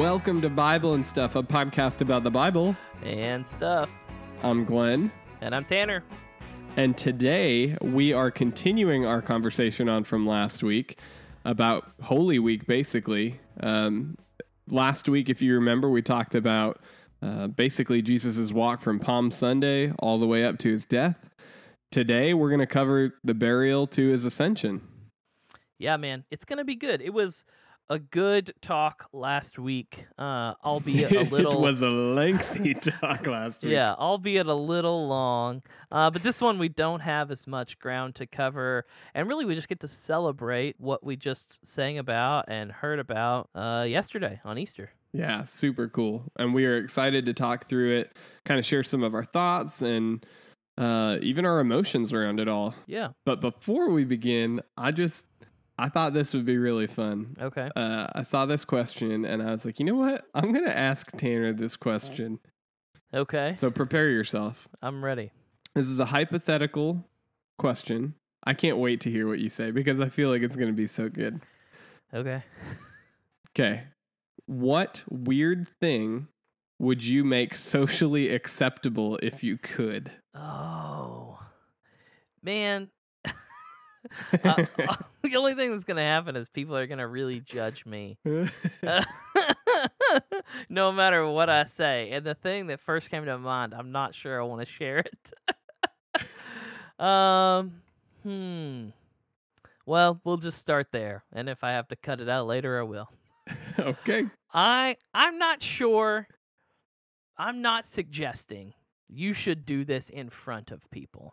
Welcome to Bible and Stuff, a podcast about the Bible. And stuff. I'm Glenn. And I'm Tanner. And today we are continuing our conversation on from last week about Holy Week, basically. Last week, if you remember, we talked about basically Jesus' walk from Palm Sunday all the way up to his death. Today, we're going to cover the burial to his ascension. Yeah, man, it's going to be good. It was a good talk last week, albeit a little... It was a lengthy talk last week. Yeah, albeit a little long. But this one, we don't have as much ground to cover. And really, we just get to celebrate what we just sang about and heard about yesterday on Easter. Yeah, super cool. And we are excited to talk through it, kind of share some of our thoughts and even our emotions around it all. Yeah. But before we begin, I thought this would be really fun. Okay. I saw this question and I was like, you know what? I'm going to ask Tanner this question. Okay. So prepare yourself. I'm ready. This is a hypothetical question. I can't wait to hear what you say because I feel like it's going to be so good. Okay. Okay. What weird thing would you make socially acceptable if you could? Oh, man. The only thing that's going to happen is people are going to really judge me. No matter what I say. And the thing that first came to mind, I'm not sure I want to share it. Well, we'll just start there. And if I have to cut it out later, I will. Okay. I'm not sure. I'm not suggesting you should do this in front of people.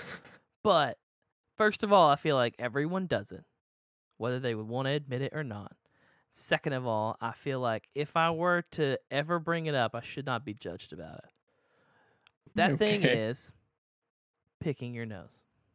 But first of all, I feel like everyone does it, whether they would want to admit it or not. Second of all, I feel like if I were to ever bring it up, I should not be judged about it. That thing is picking your nose.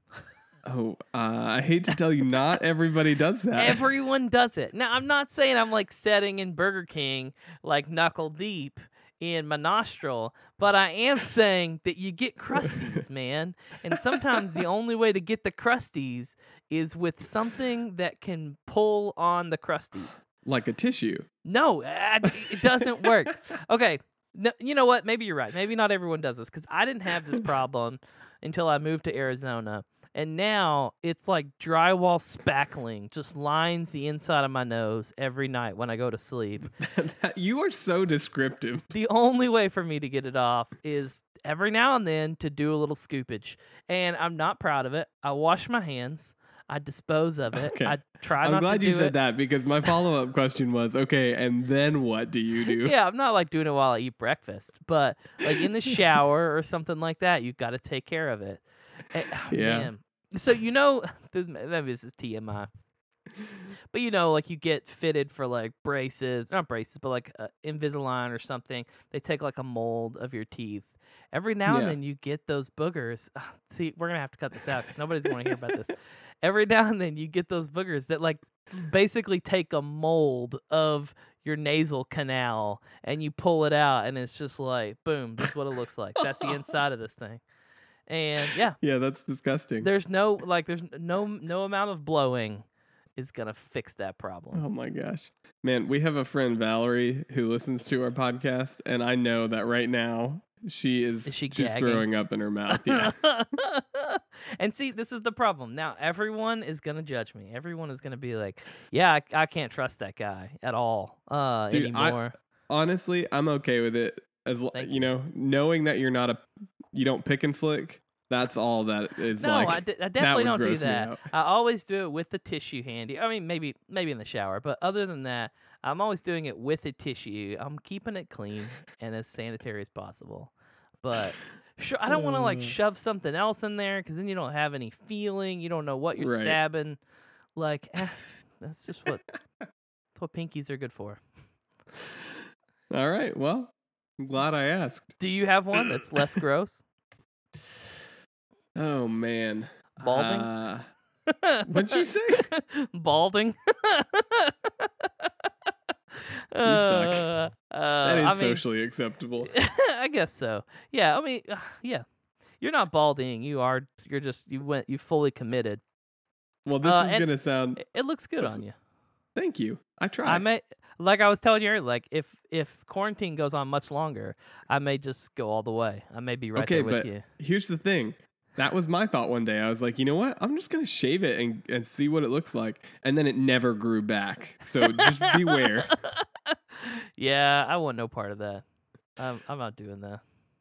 Oh, I hate to tell you, not everybody does that. Everyone does it. Now, I'm not saying I'm like sitting in Burger King, like knuckle deep in my nostril, but I am saying that you get crusties, man. And sometimes the only way to get the crusties is with something that can pull on the crusties. Like a tissue. No, it doesn't work. Okay, no, you know what? Maybe you're right. Maybe not everyone does this because I didn't have this problem until I moved to Arizona. And now it's like drywall spackling just lines the inside of my nose every night when I go to sleep. You are so descriptive. The only way for me to get it off is every now and then to do a little scoopage. And I'm not proud of it. I wash my hands. I dispose of it. Okay. I try I'm not to do it. glad you said that because my follow-up question was, okay, and then what do you do? Yeah, I'm not like doing it while I eat breakfast. But like in the shower or something like that, you've got to take care of it. Yeah. Man. So, you know, maybe this is TMI. But, you know, like you get fitted for like braces, not braces, but like Invisalign or something. They take like a mold of your teeth. Every now and then you get those boogers. See, we're going to have to cut this out because nobody's going to hear about this. Every now and then you get those boogers that like basically take a mold of your nasal canal and you pull it out and it's just like, boom, this is what it looks like. That's the inside of this thing. And yeah, that's disgusting. There's no amount of blowing is gonna fix that problem. Oh my gosh, man, we have a friend Valerie who listens to our podcast, and I know that right now she's throwing up in her mouth. Yeah. And see, this is the problem. Now everyone is gonna judge me. Everyone is gonna be like, "Yeah, I can't trust that guy at all Dude, anymore." Honestly, I'm okay with it as you know, knowing that you don't pick and flick. That's all that is. No, like, I definitely don't do gross me that. out. I always do it with the tissue handy. I mean, maybe in the shower, but other than that, I'm always doing it with a tissue. I'm keeping it clean and as sanitary as possible. But sure, I don't want to like shove something else in there because then you don't have any feeling. You don't know what you're stabbing. Like, that's just that's what pinkies are good for. All right. Well, I'm glad I asked. Do you have one that's less gross? Oh, man. Balding? What'd you say? Balding? That is socially acceptable. I guess so. Yeah, I mean, yeah. You're not balding. You're fully committed. Well, this is going to sound... It looks good on you. Thank you. I tried. Like I was telling you earlier, like if quarantine goes on much longer, I may just go all the way. I may be right Okay, there with but you. here's the thing. That was my thought one day. I was like, you know what? I'm just going to shave it and see what it looks like. And then it never grew back. So just beware. Yeah, I want no part of that. I'm not doing that.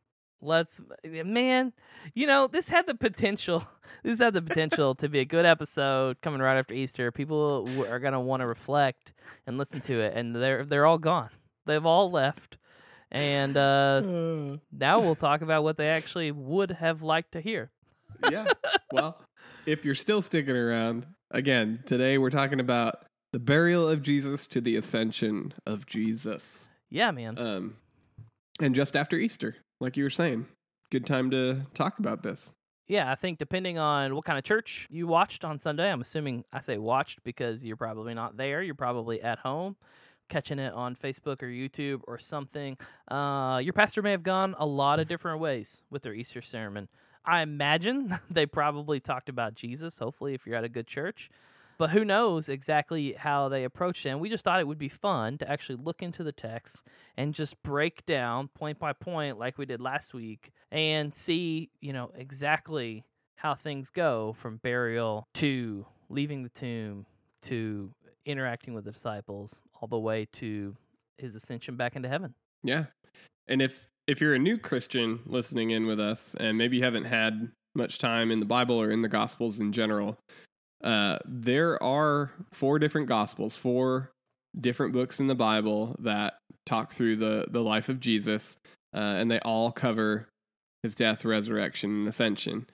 Man, this had the potential. This had the potential to be a good episode coming right after Easter. People are gonna want to reflect and listen to it, and they're all gone. They've all left, and now we'll talk about what they actually would have liked to hear. Yeah. Well, if you're still sticking around, again, today we're talking about the burial of Jesus to the ascension of Jesus. Yeah, man. And just after Easter, like you were saying, good time to talk about this. Yeah, I think depending on what kind of church you watched on Sunday, I'm assuming I say watched because you're probably not there. You're probably at home catching it on Facebook or YouTube or something. Your pastor may have gone a lot of different ways with their Easter sermon. I imagine they probably talked about Jesus, hopefully, if you're at a good church. But who knows exactly how they approached it. And we just thought it would be fun to actually look into the text and just break down point by point like we did last week and see, exactly how things go from burial to leaving the tomb to interacting with the disciples all the way to his ascension back into heaven. Yeah. And if you're a new Christian listening in with us and maybe you haven't had much time in the Bible or in the Gospels in general, there are 4 different Gospels, 4 different books in the Bible that talk through the life of Jesus, and they all cover his death, resurrection, and ascension.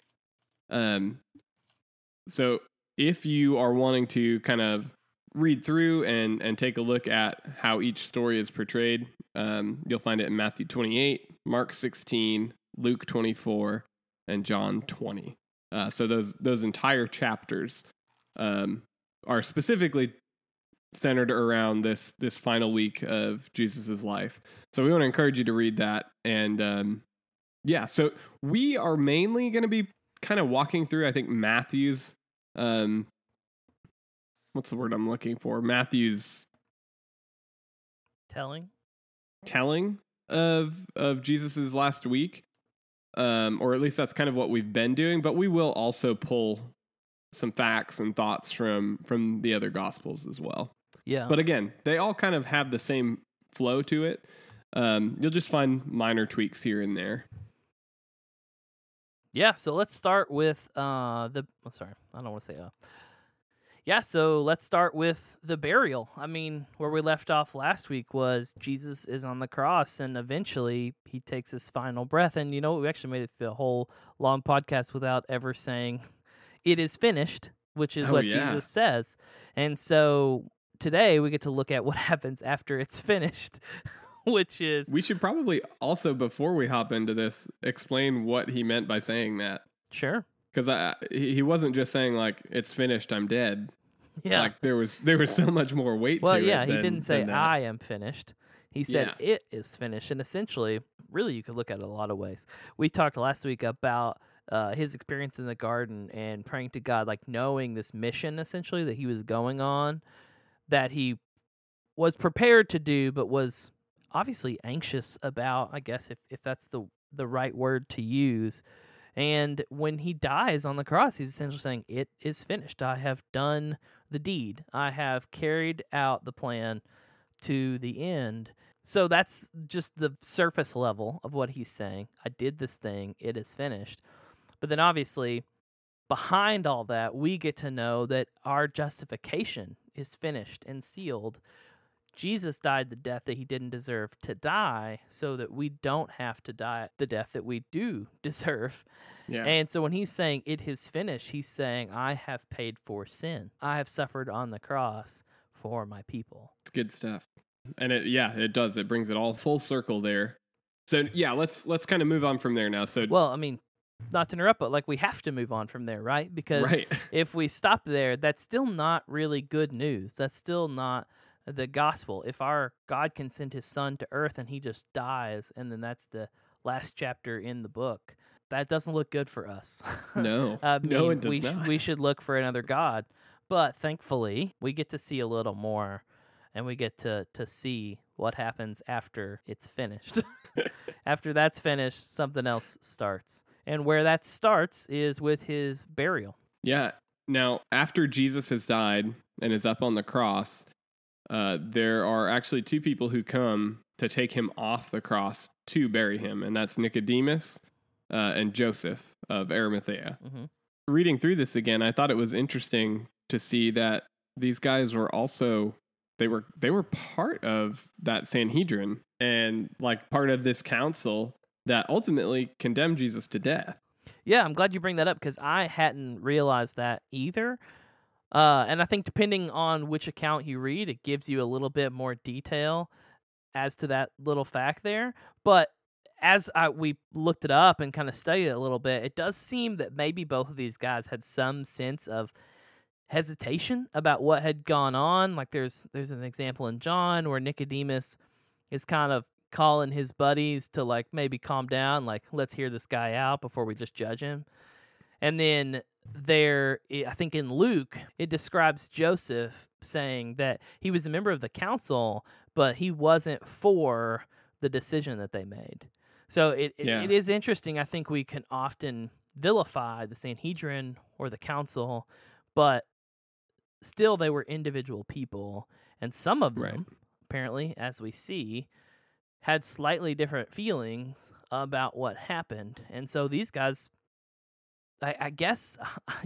So if you are wanting to kind of read through and take a look at how each story is portrayed, you'll find it in Matthew 28, Mark 16, Luke 24, and John 20. So those entire chapters are specifically centered around this final week of Jesus's life. So we want to encourage you to read that. And so we are mainly going to be kind of walking through, I think, Matthew's, what's the word I'm looking for? Matthew's telling of Jesus's last week. Or at least that's kind of what we've been doing, but we will also pull some facts and thoughts from the other Gospels as well. Yeah. But again, they all kind of have the same flow to it. You'll just find minor tweaks here and there. Yeah, so let's start with so let's start with the burial. I mean, where we left off last week was Jesus is on the cross and eventually he takes his final breath. And we actually made it the whole long podcast without ever saying it is finished, which is what Jesus says. And so today we get to look at what happens after it's finished, which is... We should probably also, before we hop into this, explain what he meant by saying that. Sure. Because he wasn't just saying, like, it's finished, I'm dead. Yeah. Like, there was so much more weight to it. Well, yeah, he didn't say, I am finished. He said, it is finished. And essentially, really, you could look at it a lot of ways. We talked last week about his experience in the garden and praying to God, like knowing this mission, essentially, that he was going on, that he was prepared to do, but was obviously anxious about, I guess, if that's the right word to use. And when he dies on the cross, he's essentially saying, it is finished. I have done the deed. I have carried out the plan to the end. So that's just the surface level of what he's saying. I did this thing. It is finished. But then obviously, behind all that, we get to know that our justification is finished and sealed. Jesus died the death that he didn't deserve to die so that we don't have to die the death that we do deserve. Yeah. And so when he's saying it is finished, he's saying, I have paid for sin. I have suffered on the cross for my people. It's good stuff. And it does. It brings it all full circle there. So yeah, let's kind of move on from there now. So well, I mean, not to interrupt, but like we have to move on from there, right? Because if we stop there, that's still not really good news. That's still not the gospel. If our God can send his son to earth and he just dies, and then that's the last chapter in the book, that doesn't look good for us. No. No, it does not. We should look for another God. But thankfully, we get to see a little more and we get to see what happens after it's finished. After that's finished, something else starts. And where that starts is with his burial. Yeah. Now, after Jesus has died and is up on the cross, there are actually two people who come to take him off the cross to bury him, and that's Nicodemus and Joseph of Arimathea. Mm-hmm. Reading through this again, I thought it was interesting to see that these guys were also they were part of that Sanhedrin and like part of this council that ultimately condemned Jesus to death. Yeah, I'm glad you bring that up because I hadn't realized that either. And I think depending on which account you read, it gives you a little bit more detail as to that little fact there. But as we looked it up and kind of studied it a little bit, it does seem that maybe both of these guys had some sense of hesitation about what had gone on. Like there's an example in John where Nicodemus is kind of calling his buddies to like maybe calm down, like let's hear this guy out before we just judge him. And then I think in Luke, it describes Joseph saying that he was a member of the council, but he wasn't for the decision that they made. So it is interesting. I think we can often vilify the Sanhedrin or the council, but still they were individual people. And some of them, apparently, as we see, had slightly different feelings about what happened. And so these guys, I guess,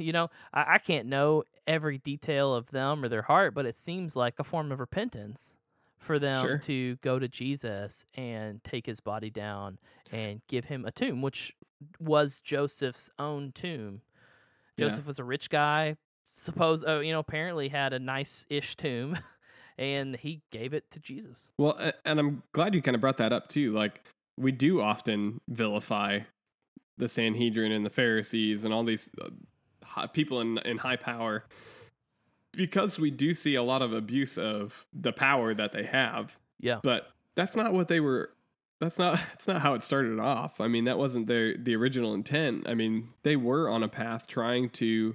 I can't know every detail of them or their heart, but it seems like a form of repentance for them to go to Jesus and take his body down and give him a tomb, which was Joseph's own tomb. Joseph was a rich guy, apparently had a nice-ish tomb, and he gave it to Jesus. Well, and I'm glad you kind of brought that up too. Like, we do often vilify the Sanhedrin and the Pharisees and all these people in high power because we do see a lot of abuse of the power that they have. Yeah. But that's not what they were. That's not how it started off. I mean, that wasn't the original intent. I mean, they were on a path trying to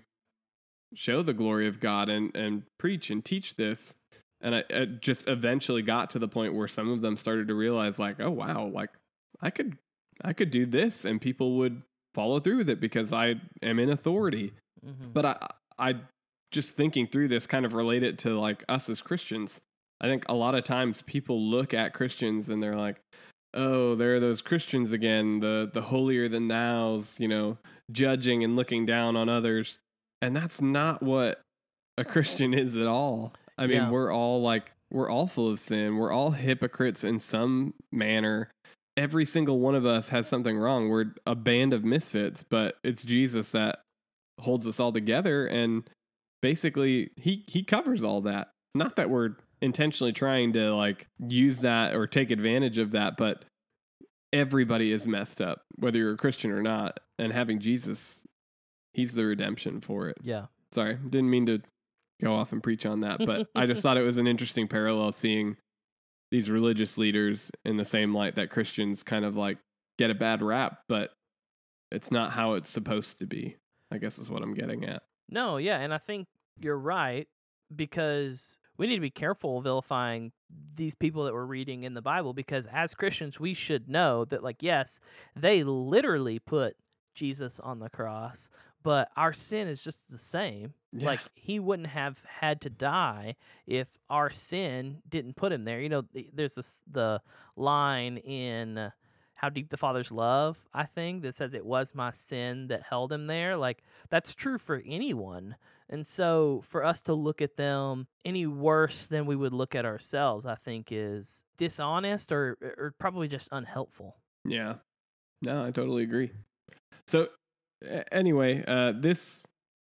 show the glory of God and preach and teach this. And it just eventually got to the point where some of them started to realize like, oh, wow, like I could do this and people would follow through with it because I am in authority. Mm-hmm. But I just thinking through this kind of relate it to like us as Christians. I think a lot of times people look at Christians and they're like, oh, there are those Christians again, the holier than thous, judging and looking down on others. And that's not what a Christian is at all. I mean, we're all full of sin. We're all hypocrites in some manner. Every single one of us has something wrong. We're a band of misfits, but it's Jesus that holds us all together. And basically he covers all that. Not that we're intentionally trying to like use that or take advantage of that, but everybody is messed up, whether you're a Christian or not. And having Jesus, he's the redemption for it. Yeah. Sorry, didn't mean to go off and preach on that, but I just thought it was an interesting parallel seeing these religious leaders in the same light that Christians kind of like get a bad rap, but it's not how it's supposed to be, I guess is what I'm getting at. No, yeah, and I think you're right because we need to be careful vilifying these people that we're reading in the Bible because as Christians, we should know that, like, yes, they literally put Jesus on the cross, but our sin is just the same. Yeah. Like, he wouldn't have had to die if our sin didn't put him there. There's the line in How Deep the Father's Love, I think, that says it was my sin that held him there. Like, that's true for anyone. And so for us to look at them any worse than we would look at ourselves, I think is dishonest or probably just unhelpful. Yeah. No, I totally agree. So anyway, this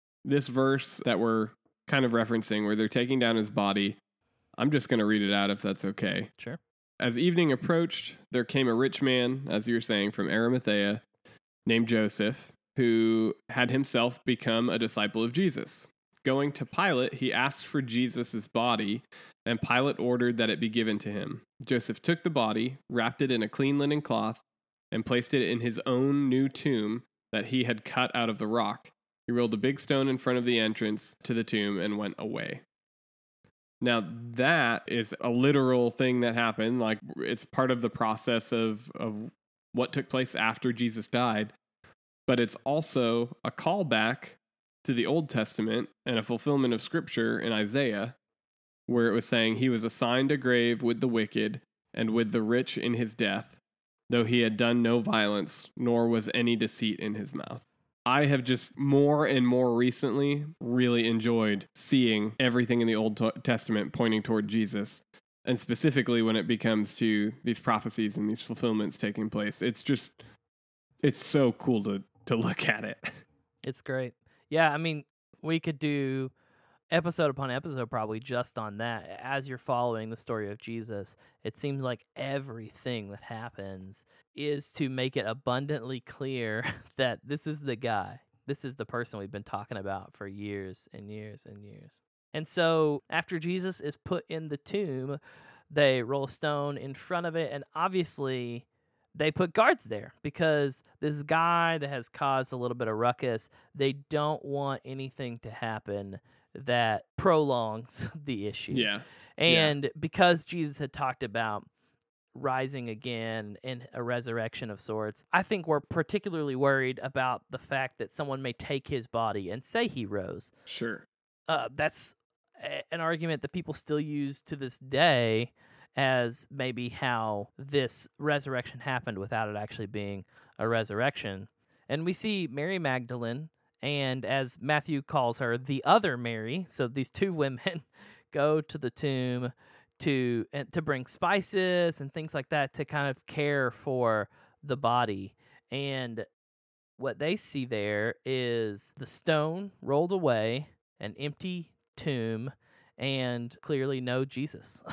verse that we're kind of referencing where they're taking down his body, I'm just going to read it out if that's okay. Sure. As evening approached, there came a rich man, as you were saying, from Arimathea, named Joseph, who had himself become a disciple of Jesus. Going to Pilate, he asked for Jesus' body, and Pilate ordered that it be given to him. Joseph took the body, wrapped it in a clean linen cloth, and placed it in his own new tomb that he had cut out of the rock. He rolled a big stone in front of the entrance to the tomb and went away. Now, that is a literal thing that happened. Like, it's part of the process of what took place after Jesus died. But it's also a callback to the Old Testament and a fulfillment of Scripture in Isaiah, where it was saying he was assigned a grave with the wicked and with the rich in his death, though he had done no violence, nor was any deceit in his mouth. I have just more and more recently really enjoyed seeing everything in the Old Testament pointing toward Jesus, and specifically when it becomes to these prophecies and these fulfillments taking place. It's so cool to look at it. It's great. Yeah, I mean, we could do episode upon episode probably just on that. As you're following the story of Jesus, it seems like everything that happens is to make it abundantly clear that this is the guy. This is the person we've been talking about for years and years and years. And so after Jesus is put in the tomb, they roll a stone in front of it, and obviously they put guards there because this guy that has caused a little bit of ruckus, they don't want anything to happen that prolongs the issue. Yeah. And because Jesus had talked about rising again and a resurrection of sorts, I think we're particularly worried about the fact that someone may take his body and say he rose. Sure. That's an argument that people still use to this day as maybe how this resurrection happened without it actually being a resurrection. And we see Mary Magdalene, and as Matthew calls her, the other Mary. So these two women go to the tomb to bring spices and things like that to kind of care for the body. And what they see there is the stone rolled away, an empty tomb, and clearly no Jesus.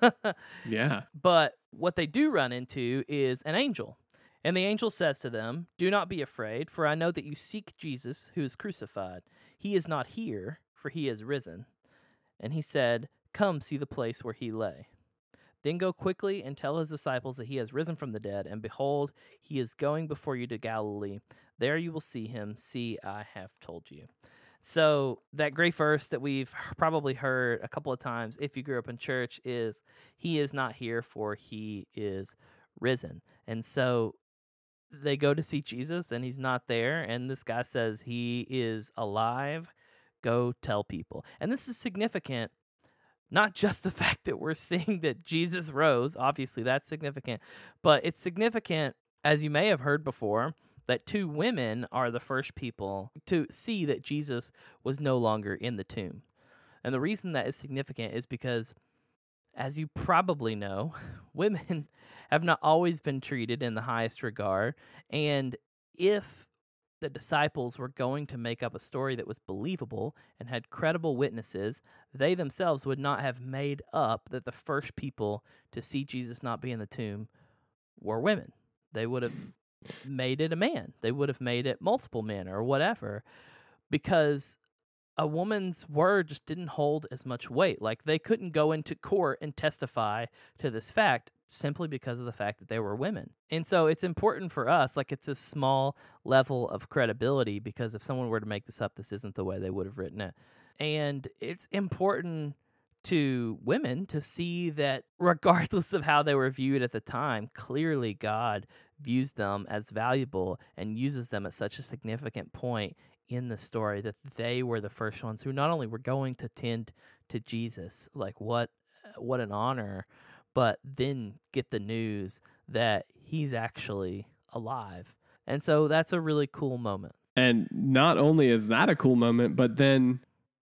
Yeah. But what they do run into is an angel. And the angel says to them, "Do not be afraid, for I know that you seek Jesus who is crucified. He is not here, for he is risen." And he said, "Come see the place where he lay. Then go quickly and tell his disciples that he has risen from the dead, and behold, he is going before you to Galilee. There you will see him. See, I have told you." So that great verse that we've probably heard a couple of times if you grew up in church is, "He is not here, for he is risen." And so they go to see Jesus, and he's not there, and this guy says he is alive. Go tell people. And this is significant, not just the fact that we're seeing that Jesus rose, obviously that's significant, but it's significant, as you may have heard before, that two women are the first people to see that Jesus was no longer in the tomb. And the reason that is significant is because, as you probably know, women have not always been treated in the highest regard. And if the disciples were going to make up a story that was believable and had credible witnesses, they themselves would not have made up that the first people to see Jesus not be in the tomb were women. They would have made it a man. They would have made it multiple men or whatever, because a woman's word just didn't hold as much weight. Like, they couldn't go into court and testify to this fact simply because of the fact that they were women. And so it's important for us, like, it's a small level of credibility, because if someone were to make this up, this isn't the way they would have written it. And it's important to women to see that regardless of how they were viewed at the time, clearly God views them as valuable and uses them at such a significant point in the story that they were the first ones who not only were going to tend to Jesus, like what an honor, but then get the news that he's actually alive. And so that's a really cool moment. And not only is that a cool moment, but then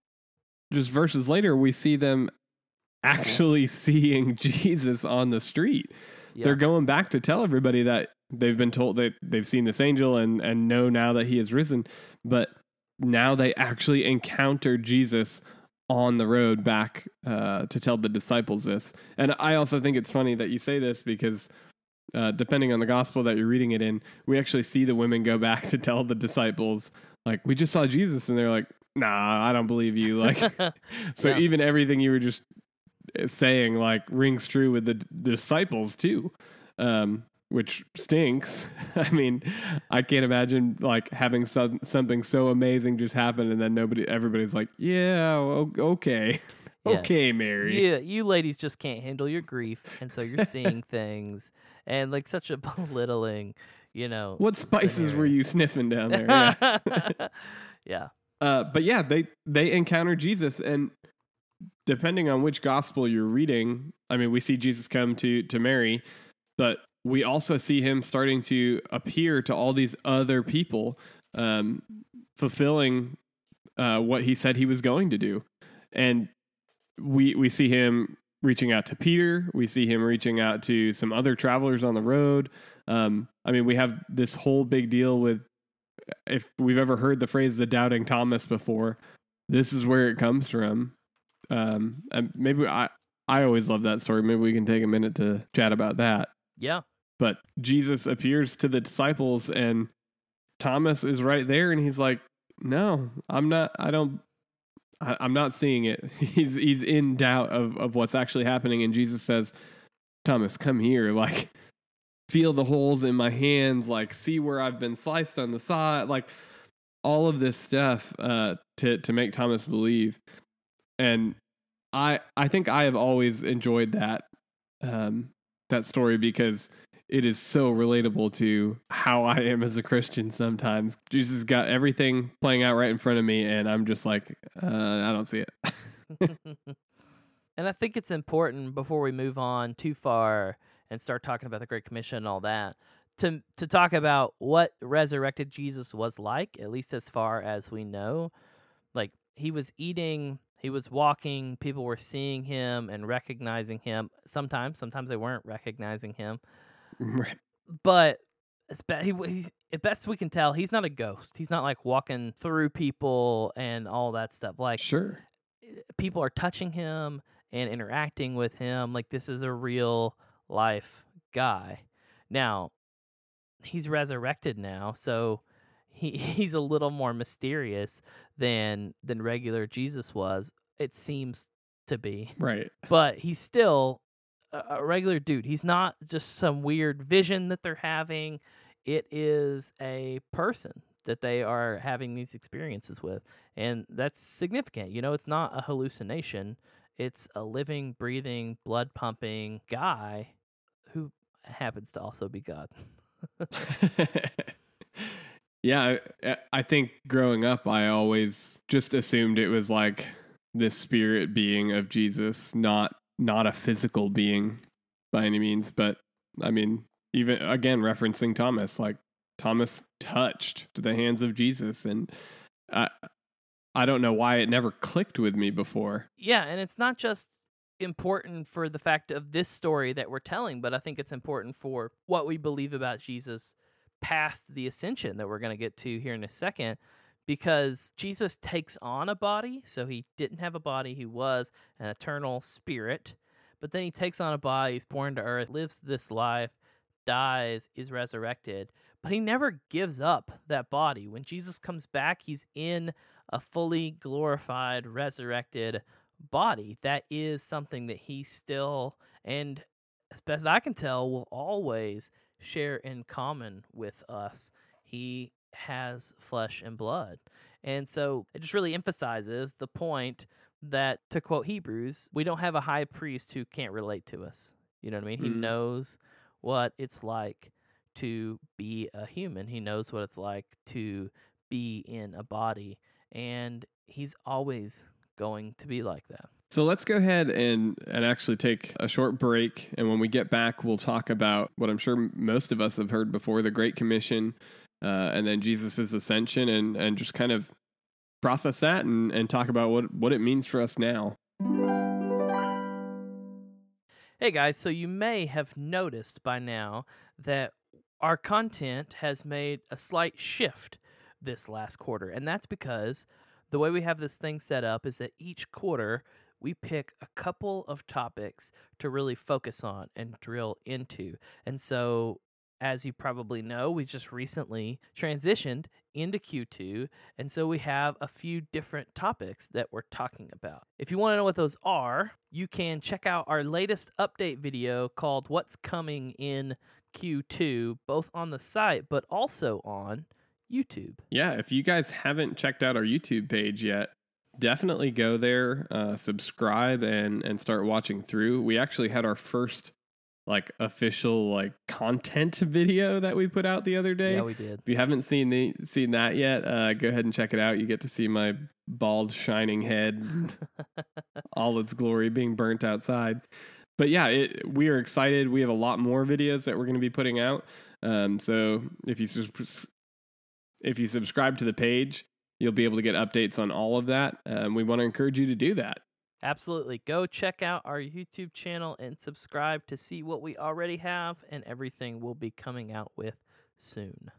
just verses later, we see them actually seeing Jesus on the street. Yeah. They're going back to tell everybody that they've been told that they've seen this angel and know now that he has risen. But now they actually encounter Jesus on the road back to tell the disciples this. And I also think it's funny that you say this, because depending on the gospel that you're reading it in, we actually see the women go back to tell the disciples, like, "We just saw Jesus," and they're like, "Nah, I don't believe you." Like, so Yeah. even everything you were just saying, like, rings true with the disciples too, which stinks. I mean, I can't imagine like having something so amazing just happen and then everybody's like, "Yeah, okay." Okay, Mary. Yeah, you ladies just can't handle your grief, and so you're seeing things, and like such a belittling, What spices were scenario. you sniffing down there? Yeah. Yeah. But yeah, they encounter Jesus, and depending on which gospel you're reading, I mean, we see Jesus come to Mary, but we also see him starting to appear to all these other people, fulfilling what he said he was going to do. And we see him reaching out to Peter. We see him reaching out to some other travelers on the road. I mean, we have this whole big deal with, if we've ever heard the phrase the doubting Thomas before, this is where it comes from. And maybe I always love that story. Maybe we can take a minute to chat about that. Yeah. But Jesus appears to the disciples, and Thomas is right there, and he's like, no, I'm not. I'm not seeing it. He's in doubt of what's actually happening. And Jesus says, Thomas, come here. Like, feel the holes in my hands. Like, see where I've been sliced on the side. Like, all of this stuff to make Thomas believe. And I think I have always enjoyed that story, because it is so relatable to how I am as a Christian sometimes. Jesus got everything playing out right in front of me, and I'm just like, I don't see it. And I think it's important, before we move on too far and start talking about the Great Commission and all that, to talk about what resurrected Jesus was like, at least as far as we know. Like, he was eating, he was walking, people were seeing him and recognizing him. Sometimes they weren't recognizing him. Right. But he's, at best we can tell, he's not a ghost. He's not like walking through people and all that stuff. Like, Sure. people are touching him and interacting with him. Like, this is a real life guy. Now, he's resurrected now, so he's a little more mysterious than regular Jesus was. It seems to be. Right. But he's still a regular dude. He's not just some weird vision that they're having. It is a person that they are having these experiences with. And that's significant. It's not a hallucination. It's a living, breathing, blood pumping guy who happens to also be God. Yeah, I think growing up, I always just assumed it was like this spirit being of Jesus, not a physical being by any means. But I mean, even again, referencing Thomas, like, Thomas touched the hands of Jesus, and I don't know why it never clicked with me before. Yeah, and it's not just important for the fact of this story that we're telling, but I think it's important for what we believe about Jesus past the ascension that we're going to get to here in a second, because Jesus takes on a body. So he didn't have a body. He was an eternal spirit, but then he takes on a body. He's born to earth, lives this life, dies, is resurrected, but he never gives up that body. When Jesus comes back, he's in a fully glorified, resurrected body. That is something that he still, and as best I can tell, will always share in common with us. He has flesh and blood. And so it just really emphasizes the point that, to quote Hebrews, we don't have a high priest who can't relate to us. You know what I mean? He knows what it's like to be a human. He knows what it's like to be in a body. And he's always going to be like that. So let's go ahead and actually take a short break. And when we get back, we'll talk about what I'm sure most of us have heard before, the Great Commission, and then Jesus' ascension, and just kind of process that and talk about what it means for us now. Hey guys, so you may have noticed by now that our content has made a slight shift this last quarter. And that's because the way we have this thing set up is that each quarter we pick a couple of topics to really focus on and drill into. And so, as you probably know, we just recently transitioned into Q2, and so we have a few different topics that we're talking about. If you want to know what those are, you can check out our latest update video called What's Coming in Q2, both on the site but also on YouTube. Yeah, if you guys haven't checked out our YouTube page yet, definitely go there, subscribe, and start watching through. We actually had our first like official like content video that we put out the other day. Yeah, we did. If you haven't seen that yet, go ahead and check it out. You get to see my bald, shining head, all its glory being burnt outside. But yeah, we are excited. We have a lot more videos that we're going to be putting out. So if you subscribe to the page, you'll be able to get updates on all of that. We want to encourage you to do that. Absolutely. Go check out our YouTube channel and subscribe to see what we already have and everything we'll be coming out with soon.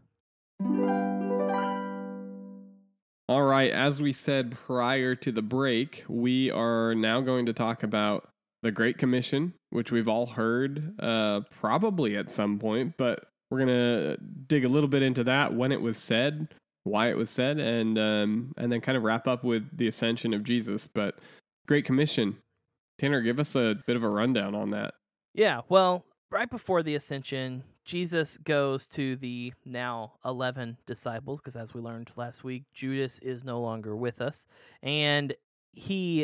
All right. As we said prior to the break, we are now going to talk about the Great Commission, which we've all heard probably at some point, but we're going to dig a little bit into that, when it was said, why it was said, and then kind of wrap up with the ascension of Jesus. But Great Commission. Tanner, give us a bit of a rundown on that. Yeah, well, right before the ascension, Jesus goes to the now 11 disciples, because as we learned last week, Judas is no longer with us. And he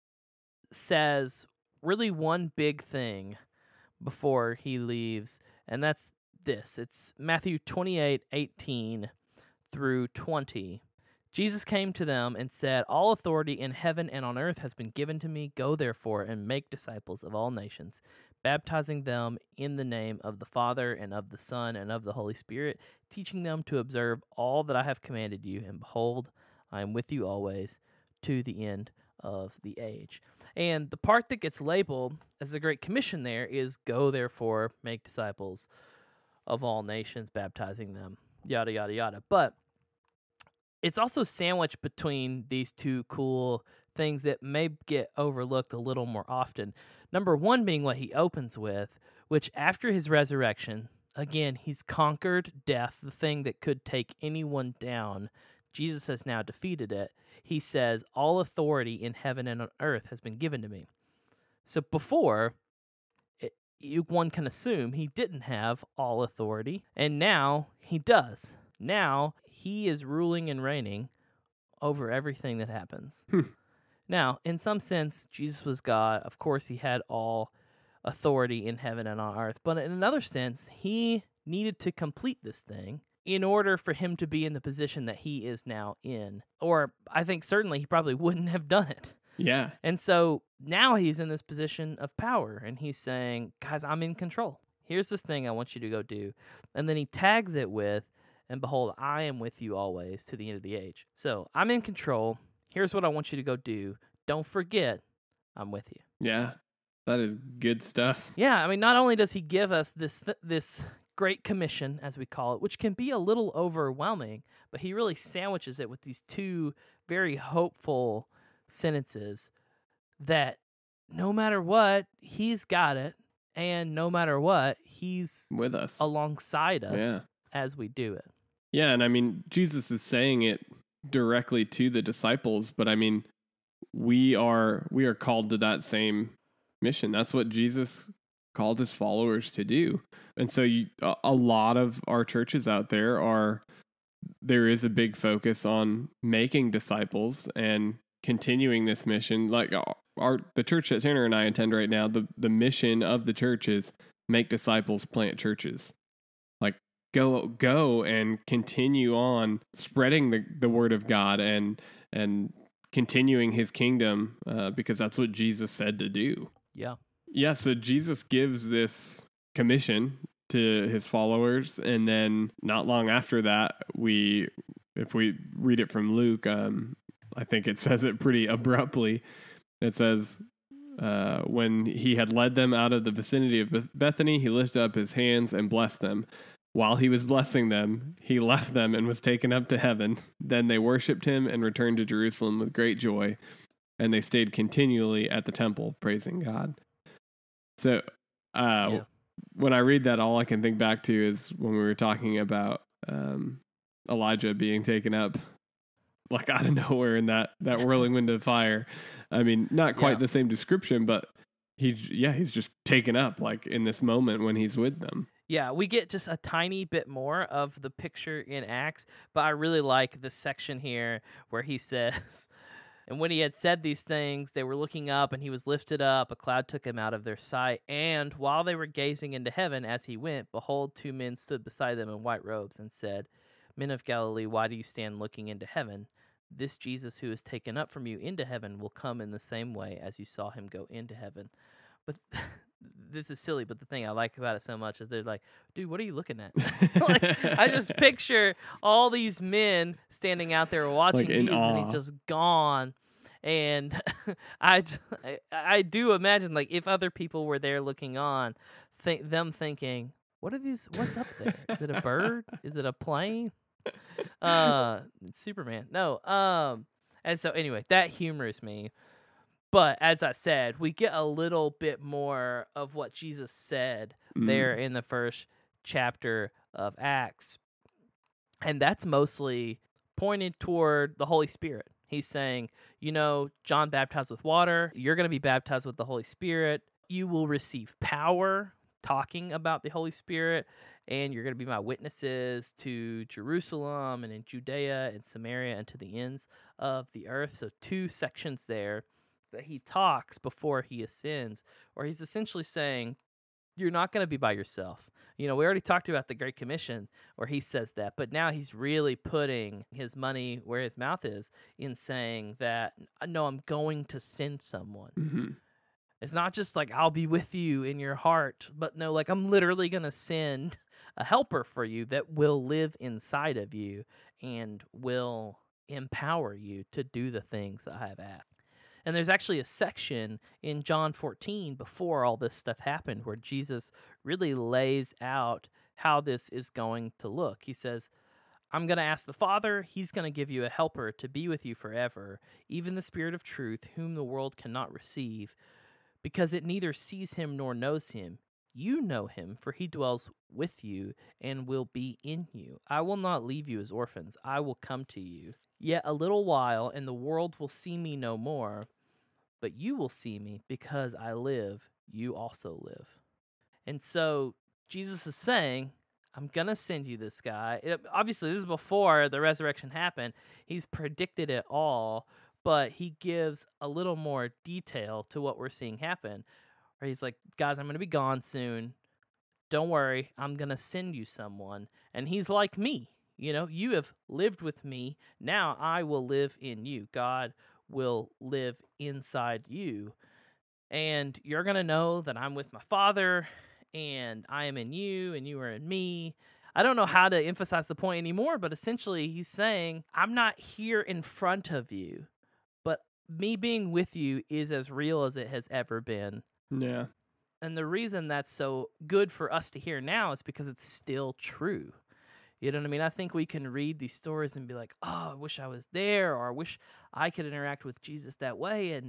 says really one big thing before he leaves, and that's this. It's Matthew 28:18 through 20. Jesus came to them and said, "All authority in heaven and on earth has been given to me. Go therefore and make disciples of all nations, baptizing them in the name of the Father and of the Son and of the Holy Spirit, teaching them to observe all that I have commanded you. And behold, I am with you always to the end of the age." And the part that gets labeled as the Great Commission there is, "Go therefore, make disciples of all nations, baptizing them," yada, yada, yada. But it's also sandwiched between these two cool things that may get overlooked a little more often. Number one being what he opens with, which after his resurrection, again, he's conquered death, the thing that could take anyone down. Jesus has now defeated it. He says, "All authority in heaven and on earth has been given to me." So before, one can assume he didn't have all authority, and now he does. Now he is ruling and reigning over everything that happens. Now, in some sense, Jesus was God. Of course, he had all authority in heaven and on earth. But in another sense, he needed to complete this thing in order for him to be in the position that he is now in. Or I think certainly he probably wouldn't have done it. Yeah. And so now he's in this position of power, and he's saying, "Guys, I'm in control. Here's this thing I want you to go do." And then he tags it with, "And behold, I am with you always to the end of the age." So I'm in control. Here's what I want you to go do. Don't forget, I'm with you. Yeah, that is good stuff. Yeah, I mean, not only does he give us this Great Commission, as we call it, which can be a little overwhelming, but he really sandwiches it with these two very hopeful sentences that no matter what, he's got it, and no matter what, he's with us, alongside us as we do it. Yeah, and I mean, Jesus is saying it directly to the disciples, but I mean, we are called to that same mission. That's what Jesus called his followers to do. And so a lot of our churches out there there is a big focus on making disciples and continuing this mission. Like the church that Tanner and I attend right now, the mission of the church is make disciples, plant churches. Like go and continue on spreading the word of God and continuing his kingdom, because that's what Jesus said to do. Yeah, so Jesus gives this commission to his followers, and then not long after that, if we read it from Luke, I think it says it pretty abruptly. It says, when he had led them out of the vicinity of Bethany, he lifted up his hands and blessed them. While he was blessing them, he left them and was taken up to heaven. Then they worshipped him and returned to Jerusalem with great joy, and they stayed continually at the temple, praising God. So when I read that, all I can think back to is when we were talking about Elijah being taken up like out of nowhere in that whirling wind of fire. I mean, not quite the same description, but he's just taken up like in this moment when he's with them. Yeah, we get just a tiny bit more of the picture in Acts, but I really like the section here where he says, And when he had said these things, they were looking up, and he was lifted up. A cloud took him out of their sight. And while they were gazing into heaven as he went, behold, 2 men stood beside them in white robes and said, Men of Galilee, why do you stand looking into heaven? This Jesus who is taken up from you into heaven will come in the same way as you saw him go into heaven. But this is silly, but the thing I like about it so much is they're like, dude, what are you looking at? Like, I just picture all these men standing out there watching Like in Jesus, and he's awe. just gone. And I do imagine, like, if other people were there looking on, them thinking, what are these? What's up there? Is it a bird? Is it a plane? It's Superman. No. And so anyway, that humors me. But as I said, we get a little bit more of what Jesus said there in the first chapter of Acts. And that's mostly pointed toward the Holy Spirit. He's saying, John baptized with water. You're going to be baptized with the Holy Spirit. You will receive power, talking about the Holy Spirit. And you're going to be my witnesses to Jerusalem and in Judea and Samaria and to the ends of the earth. So 2 sections there that he talks before he ascends, where he's essentially saying, you're not going to be by yourself. We already talked about the Great Commission where he says that, but now he's really putting his money where his mouth is in saying that, no, I'm going to send someone. Mm-hmm. It's not just like, I'll be with you in your heart, but no, like, I'm literally going to send a helper for you that will live inside of you and will empower you to do the things that I have asked. And there's actually a section in John 14 before all this stuff happened where Jesus really lays out how this is going to look. He says, I'm going to ask the Father, he's going to give you a helper to be with you forever, even the Spirit of truth, whom the world cannot receive, because it neither sees him nor knows him. You know him, for he dwells with you and will be in you. I will not leave you as orphans. I will come to you. Yet a little while, and the world will see me no more, but you will see me because I live, you also live. And so Jesus is saying, I'm going to send you this guy. Obviously, this is before the resurrection happened. He's predicted it all, but he gives a little more detail to what we're seeing happen. Where he's like, guys, I'm going to be gone soon. Don't worry, I'm going to send you someone. And he's like me. You have lived with me. Now I will live in you. God will live inside you. And you're going to know that I'm with my Father, and I am in you, and you are in me. I don't know how to emphasize the point anymore, but essentially he's saying, I'm not here in front of you, but me being with you is as real as it has ever been. Yeah. And the reason that's so good for us to hear now is because it's still true. You know what I mean? I think we can read these stories and be like, oh, I wish I was there, or I wish I could interact with Jesus that way. And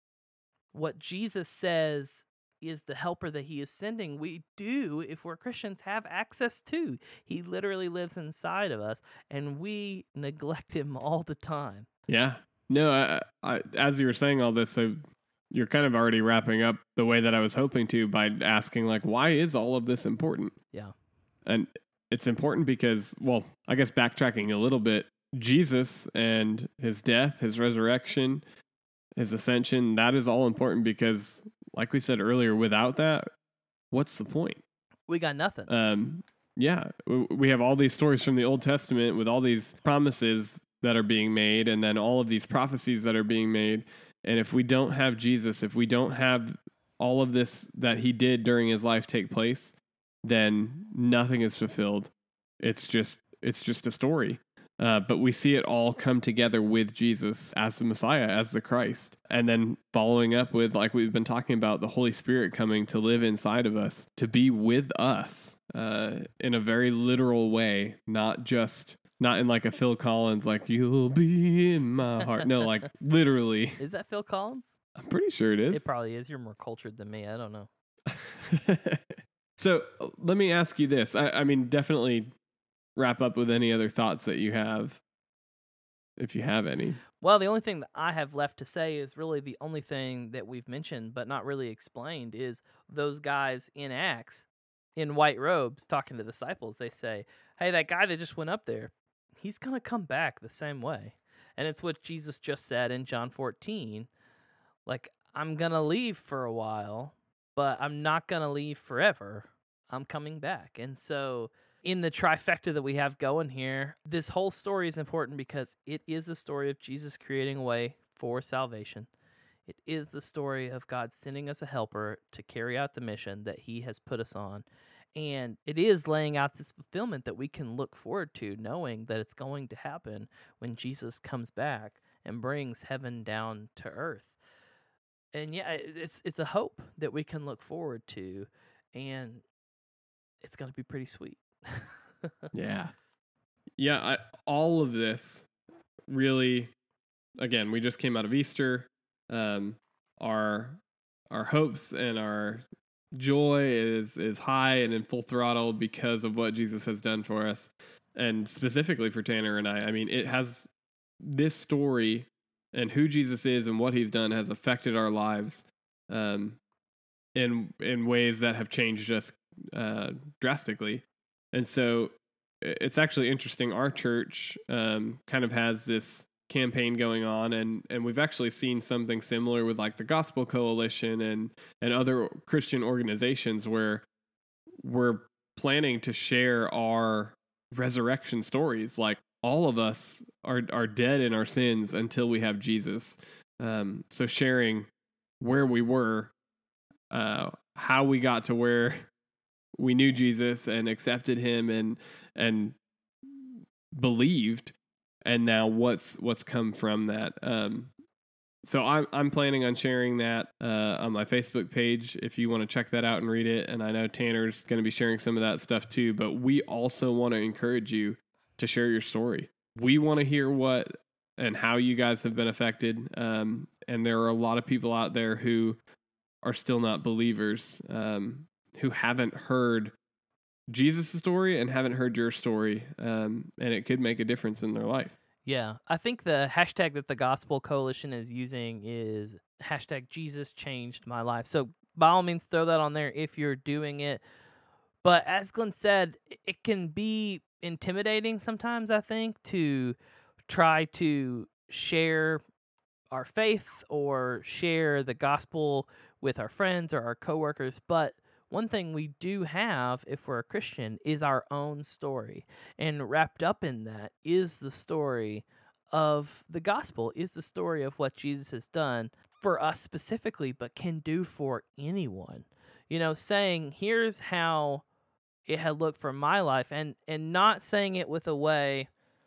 what Jesus says is the helper that he is sending, we do, if we're Christians, have access to. He literally lives inside of us, and we neglect him all the time. Yeah. No, I as you were saying all this, so you're kind of already wrapping up the way that I was hoping to by asking, like, why is all of this important? Yeah. And it's important because, well, I guess backtracking a little bit, Jesus and his death, his resurrection, his ascension, that is all important because, like we said earlier, without that, what's the point? We got nothing. Yeah, we have all these stories from the Old Testament with all these promises that are being made, and then all of these prophecies that are being made. And if we don't have Jesus, if we don't have all of this that he did during his life take place, then nothing is fulfilled. It's just a story. But we see it all come together with Jesus as the Messiah, as the Christ. And then following up with, like we've been talking about, the Holy Spirit coming to live inside of us, to be with us in a very literal way, not in like a Phil Collins, like, you'll be in my heart. No, like literally. Is that Phil Collins? I'm pretty sure it is. It probably is. You're more cultured than me. I don't know. So let me ask you this. I mean, definitely wrap up with any other thoughts that you have, if you have any. Well, the only thing that I have left to say is really the only thing that we've mentioned but not really explained is those guys in Acts in white robes talking to the disciples. They say, hey, that guy that just went up there, he's going to come back the same way. And it's what Jesus just said in John 14. Like, I'm going to leave for a while, but I'm not going to leave forever. I'm coming back. And so in the trifecta that we have going here, this whole story is important because it is a story of Jesus creating a way for salvation. It is the story of God sending us a helper to carry out the mission that he has put us on. And it is laying out this fulfillment that we can look forward to, knowing that it's going to happen when Jesus comes back and brings heaven down to earth. And yeah, it's a hope that we can look forward to, and it's going to be pretty sweet. Yeah. All of this really, again, we just came out of Easter. Our hopes and our joy is high and in full throttle because of what Jesus has done for us, and specifically for Tanner and I. I mean, it has, this story and who Jesus is and what he's done has affected our lives in ways that have changed us drastically. And so it's actually interesting. Our church kind of has this campaign going on, and we've actually seen something similar with like the Gospel Coalition and other Christian organizations where we're planning to share our resurrection stories. Like, all of us are dead in our sins until we have Jesus. So sharing where we were, how we got to where we knew Jesus and accepted him and believed, and now what's come from that. So I'm planning on sharing that on my Facebook page if you want to check that out and read it. And I know Tanner's going to be sharing some of that stuff too, but we also want to encourage you to share your story. We want to hear what and how you guys have been affected. And there are a lot of people out there who are still not believers, who haven't heard Jesus' story and haven't heard your story. And it could make a difference in their life. Yeah, I think the hashtag that the Gospel Coalition is using is hashtag Jesus changed my life. So by all means, throw that on there if you're doing it. But as Glenn said, it can be intimidating sometimes, I think, to try to share our faith or share the gospel with our friends or our coworkers. But one thing we do have, if we're a Christian, is our own story. And wrapped up in that is the story of the gospel, is the story of what Jesus has done for us specifically, but can do for anyone. You know, saying, here's how it had looked for my life, and not saying it with a way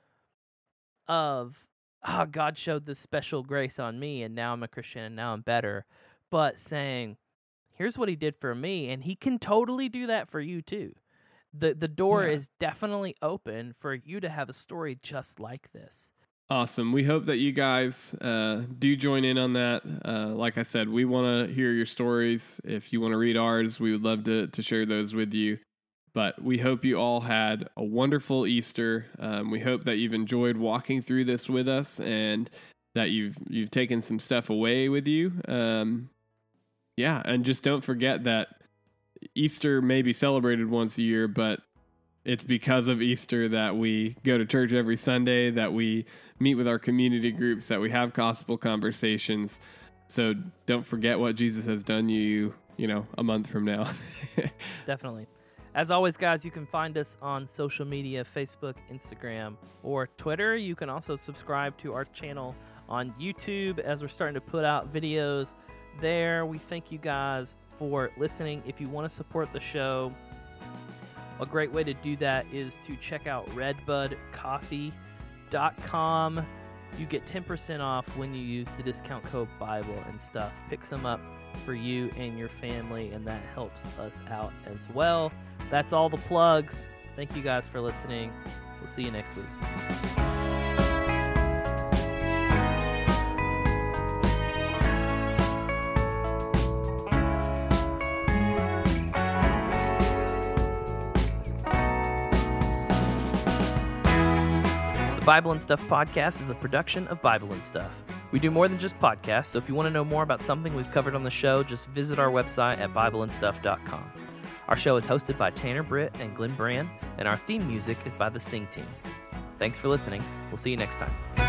of, oh, God showed this special grace on me, and now I'm a Christian, and now I'm better. But saying, here's what he did for me, and he can totally do that for you too. The door is definitely open for you to have a story just like this. Awesome. We hope that you guys do join in on that. Like I said, we want to hear your stories. If you want to read ours, we would love to share those with you. But we hope you all had a wonderful Easter. We hope that you've enjoyed walking through this with us and that you've taken some stuff away with you. Yeah, and just don't forget that Easter may be celebrated once a year, but it's because of Easter that we go to church every Sunday, that we meet with our community groups, that we have gospel conversations. So don't forget what Jesus has done you know, a month from now. Definitely. As always, guys, you can find us on social media, Facebook, Instagram, or Twitter. You can also subscribe to our channel on YouTube as we're starting to put out videos there. We thank you guys for listening. If you want to support the show, a great way to do that is to check out redbudcoffee.com. You get 10% off when you use the discount code Bible and stuff. Pick some up for you and your family, and that helps us out as well. That's all the plugs. Thank you guys for listening. We'll see you next week. Bible and Stuff podcast is a production of Bible and Stuff. We do more than just podcasts, so if you want to know more about something we've covered on the show, just visit our website at BibleandStuff.com. Our show is hosted by Tanner Britt and Glenn Brand, and our theme music is by the Sing Team. Thanks for listening. We'll see you next time.